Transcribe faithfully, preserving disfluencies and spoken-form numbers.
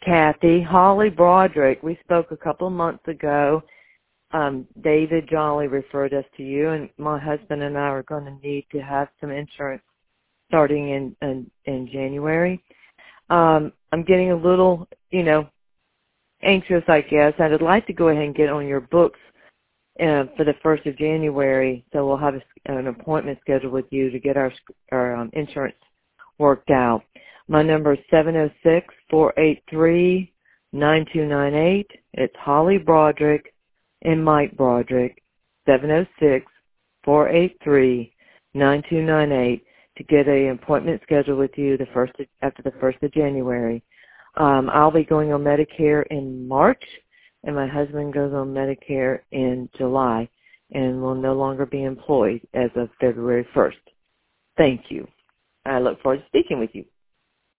Kathy. Holly Broderick, we spoke a couple of months ago. Um, David Jolly referred us to you, and my husband and I are going to need to have some insurance starting in, in, in January. Um, I'm getting a little, you know, anxious, I guess. I'd like to go ahead and get on your books uh, for the first of January, so we'll have a, an appointment scheduled with you to get our, our um, insurance worked out. My number is seven oh six, four eight three, nine two nine eight. It's Holly Broderick and Mike Broderick, seven oh six, four eight three, nine two nine eight, to get an appointment scheduled with you the first of, after the first of January. Um, I'll be going on Medicare in March, and my husband goes on Medicare in July, and will no longer be employed as of February first. Thank you. I look forward to speaking with you.